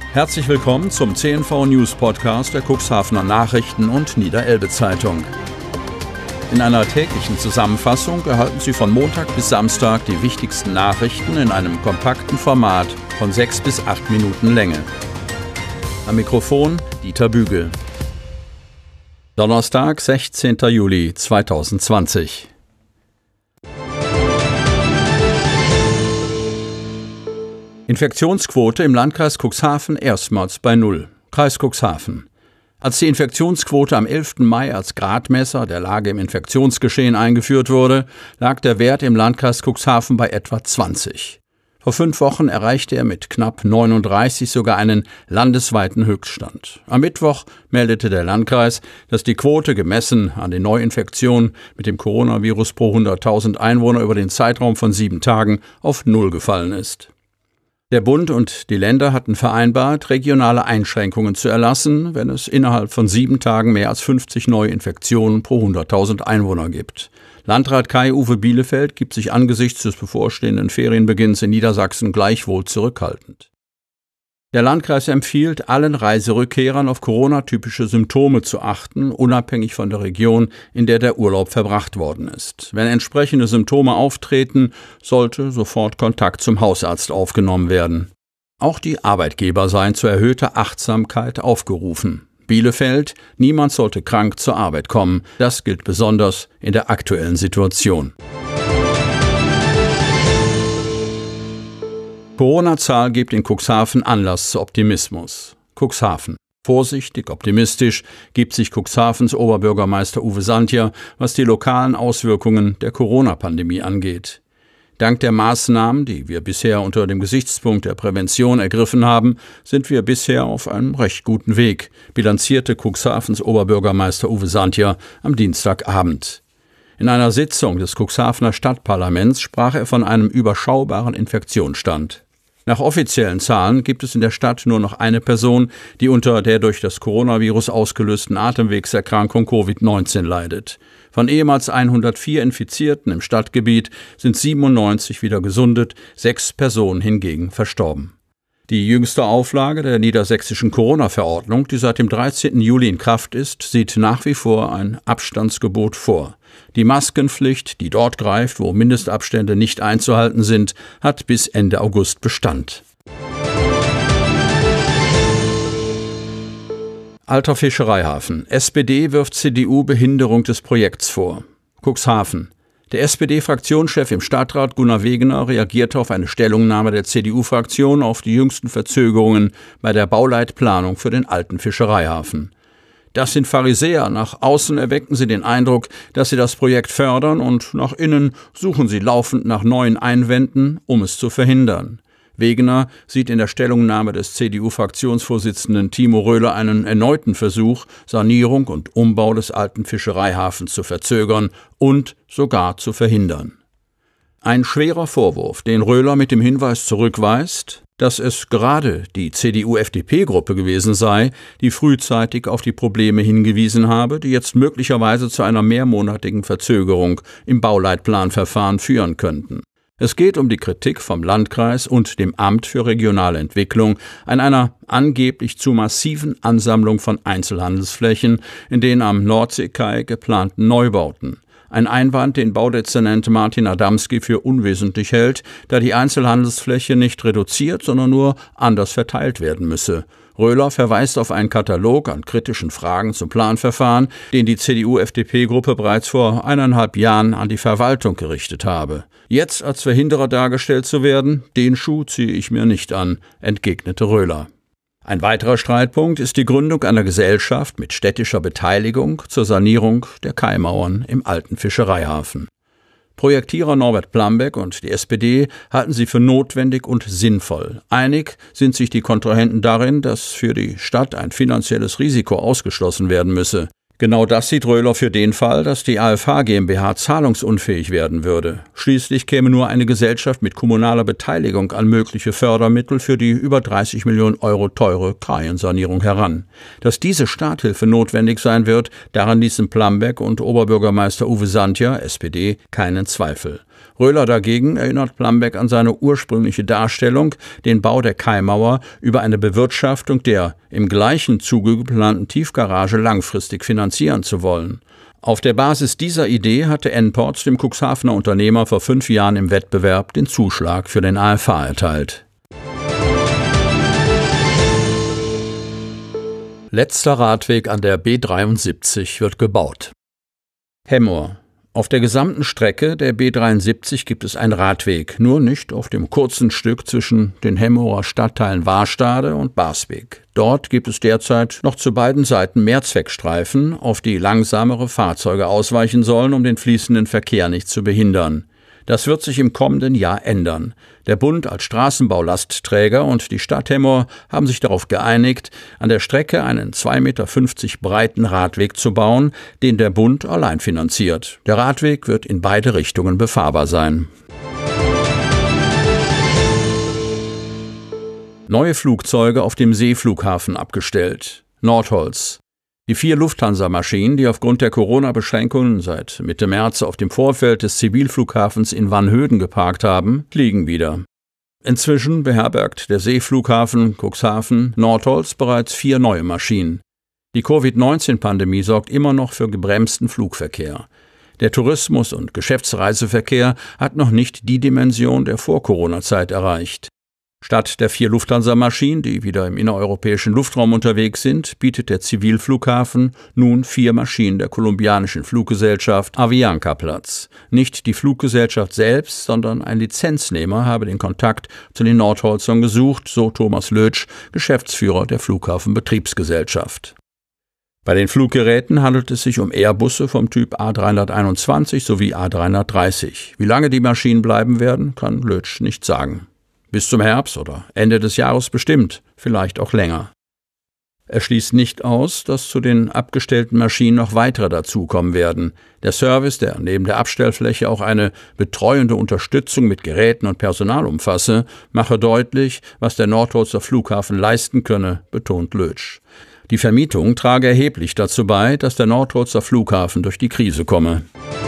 Herzlich willkommen zum CNV News Podcast der Cuxhavener Nachrichten und Niederelbe Zeitung. In einer täglichen Zusammenfassung erhalten Sie von Montag bis Samstag die wichtigsten Nachrichten in einem kompakten Format von 6 bis 8 Minuten Länge. Am Mikrofon Dieter Bügel. Donnerstag, 16. Juli 2020. Infektionsquote im Landkreis Cuxhaven erstmals bei 0. Kreis Cuxhaven. Als die Infektionsquote am 11. Mai als Gradmesser der Lage im Infektionsgeschehen eingeführt wurde, lag der Wert im Landkreis Cuxhaven bei etwa 20. Vor 5 Wochen erreichte er mit knapp 39 sogar einen landesweiten Höchststand. Am Mittwoch meldete der Landkreis, dass die Quote gemessen an den Neuinfektionen mit dem Coronavirus pro 100.000 Einwohner über den Zeitraum von 7 Tagen auf 0 gefallen ist. Der Bund und die Länder hatten vereinbart, regionale Einschränkungen zu erlassen, wenn es innerhalb von 7 Tagen mehr als 50 Neuinfektionen pro 100.000 Einwohner gibt. Landrat Kai-Uwe Bielefeld gibt sich angesichts des bevorstehenden Ferienbeginns in Niedersachsen gleichwohl zurückhaltend. Der Landkreis empfiehlt, allen Reiserückkehrern auf Corona-typische Symptome zu achten, unabhängig von der Region, in der der Urlaub verbracht worden ist. Wenn entsprechende Symptome auftreten, sollte sofort Kontakt zum Hausarzt aufgenommen werden. Auch die Arbeitgeber seien zu erhöhter Achtsamkeit aufgerufen. Bielefeld: Niemand sollte krank zur Arbeit kommen. Das gilt besonders in der aktuellen Situation. Corona-Zahl gibt in Cuxhaven Anlass zu Optimismus. Cuxhaven. Vorsichtig optimistisch gibt sich Cuxhavens Oberbürgermeister Uwe Santja, was die lokalen Auswirkungen der Corona-Pandemie angeht. Dank der Maßnahmen, die wir bisher unter dem Gesichtspunkt der Prävention ergriffen haben, sind wir bisher auf einem recht guten Weg, bilanzierte Cuxhavens Oberbürgermeister Uwe Santja am Dienstagabend. In einer Sitzung des Cuxhavener Stadtparlaments sprach er von einem überschaubaren Infektionsstand. Nach offiziellen Zahlen gibt es in der Stadt nur noch eine Person, die unter der durch das Coronavirus ausgelösten Atemwegserkrankung Covid-19 leidet. Von ehemals 104 Infizierten im Stadtgebiet sind 97 wieder gesundet, 6 Personen hingegen verstorben. Die jüngste Auflage der niedersächsischen Corona-Verordnung, die seit dem 13. Juli in Kraft ist, sieht nach wie vor ein Abstandsgebot vor. Die Maskenpflicht, die dort greift, wo Mindestabstände nicht einzuhalten sind, hat bis Ende August Bestand. Alter Fischereihafen. SPD wirft CDU Behinderung des Projekts vor. Cuxhaven. Der SPD-Fraktionschef im Stadtrat Gunnar Wegener reagierte auf eine Stellungnahme der CDU-Fraktion auf die jüngsten Verzögerungen bei der Bauleitplanung für den alten Fischereihafen. Das sind Pharisäer. Nach außen erwecken sie den Eindruck, dass sie das Projekt fördern, und nach innen suchen sie laufend nach neuen Einwänden, um es zu verhindern. Wegener sieht in der Stellungnahme des CDU-Fraktionsvorsitzenden Timo Röhler einen erneuten Versuch, Sanierung und Umbau des alten Fischereihafens zu verzögern und sogar zu verhindern. Ein schwerer Vorwurf, den Röhler mit dem Hinweis zurückweist, dass es gerade die CDU-FDP-Gruppe gewesen sei, die frühzeitig auf die Probleme hingewiesen habe, die jetzt möglicherweise zu einer mehrmonatigen Verzögerung im Bauleitplanverfahren führen könnten. Es geht um die Kritik vom Landkreis und dem Amt für regionale Entwicklung an einer angeblich zu massiven Ansammlung von Einzelhandelsflächen in den am Nordseekai geplanten Neubauten. Ein Einwand, den Baudezernent Martin Adamski für unwesentlich hält, da die Einzelhandelsfläche nicht reduziert, sondern nur anders verteilt werden müsse. Röhler verweist auf einen Katalog an kritischen Fragen zum Planverfahren, den die CDU-FDP-Gruppe bereits vor 1,5 Jahren an die Verwaltung gerichtet habe. Jetzt als Verhinderer dargestellt zu werden, den Schuh ziehe ich mir nicht an, entgegnete Röhler. Ein weiterer Streitpunkt ist die Gründung einer Gesellschaft mit städtischer Beteiligung zur Sanierung der Kaimauern im alten Fischereihafen. Projektierer Norbert Plambeck und die SPD halten sie für notwendig und sinnvoll. Einig sind sich die Kontrahenten darin, dass für die Stadt ein finanzielles Risiko ausgeschlossen werden müsse. Genau das sieht Röhler für den Fall, dass die AFH GmbH zahlungsunfähig werden würde. Schließlich käme nur eine Gesellschaft mit kommunaler Beteiligung an mögliche Fördermittel für die über 30 Millionen Euro teure Kaiensanierung heran. Dass diese Starthilfe notwendig sein wird, daran ließen Plambeck und Oberbürgermeister Uwe Santja, SPD, keinen Zweifel. Röhler dagegen erinnert Plambeck an seine ursprüngliche Darstellung, den Bau der Kaimauer über eine Bewirtschaftung der im gleichen Zuge geplanten Tiefgarage langfristig finanzieren zu wollen. Auf der Basis dieser Idee hatte N-Ports dem Cuxhavener Unternehmer vor 5 Jahren im Wettbewerb den Zuschlag für den AFA erteilt. Letzter Radweg an der B73 wird gebaut. Hemmoor. Auf der gesamten Strecke der B73 gibt es einen Radweg, nur nicht auf dem kurzen Stück zwischen den Hemmoorer Stadtteilen Warstade und Barsbek. Dort gibt es derzeit noch zu beiden Seiten Mehrzweckstreifen, auf die langsamere Fahrzeuge ausweichen sollen, um den fließenden Verkehr nicht zu behindern. Das wird sich im kommenden Jahr ändern. Der Bund als Straßenbaulastträger und die Stadt Hemmoor haben sich darauf geeinigt, an der Strecke einen 2,50 Meter breiten Radweg zu bauen, den der Bund allein finanziert. Der Radweg wird in beide Richtungen befahrbar sein. Neue Flugzeuge auf dem Seeflughafen abgestellt. Nordholz. Die 4 Lufthansa-Maschinen, die aufgrund der Corona-Beschränkungen seit Mitte März auf dem Vorfeld des Zivilflughafens in Vanhöden geparkt haben, fliegen wieder. Inzwischen beherbergt der Seeflughafen Cuxhaven Nordholz bereits 4 neue Maschinen. Die Covid-19-Pandemie sorgt immer noch für gebremsten Flugverkehr. Der Tourismus- und Geschäftsreiseverkehr hat noch nicht die Dimension der Vor-Corona-Zeit erreicht. Statt der 4 Lufthansa-Maschinen, die wieder im innereuropäischen Luftraum unterwegs sind, bietet der Zivilflughafen nun 4 Maschinen der kolumbianischen Fluggesellschaft Avianca Platz. Nicht die Fluggesellschaft selbst, sondern ein Lizenznehmer habe den Kontakt zu den Nordholzern gesucht, so Thomas Lötsch, Geschäftsführer der Flughafenbetriebsgesellschaft. Bei den Fluggeräten handelt es sich um Airbusse vom Typ A321 sowie A330. Wie lange die Maschinen bleiben werden, kann Lötsch nicht sagen. Bis zum Herbst oder Ende des Jahres bestimmt, vielleicht auch länger. Er schließt nicht aus, dass zu den abgestellten Maschinen noch weitere dazukommen werden. Der Service, der neben der Abstellfläche auch eine betreuende Unterstützung mit Geräten und Personal umfasse, mache deutlich, was der Nordholzer Flughafen leisten könne, betont Lötsch. Die Vermietung trage erheblich dazu bei, dass der Nordholzer Flughafen durch die Krise komme.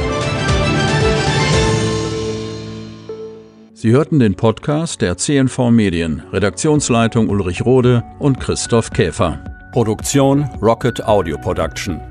Sie hörten den Podcast der CNV Medien, Redaktionsleitung Ulrich Rode und Christoph Käfer. Produktion Rocket Audio Production.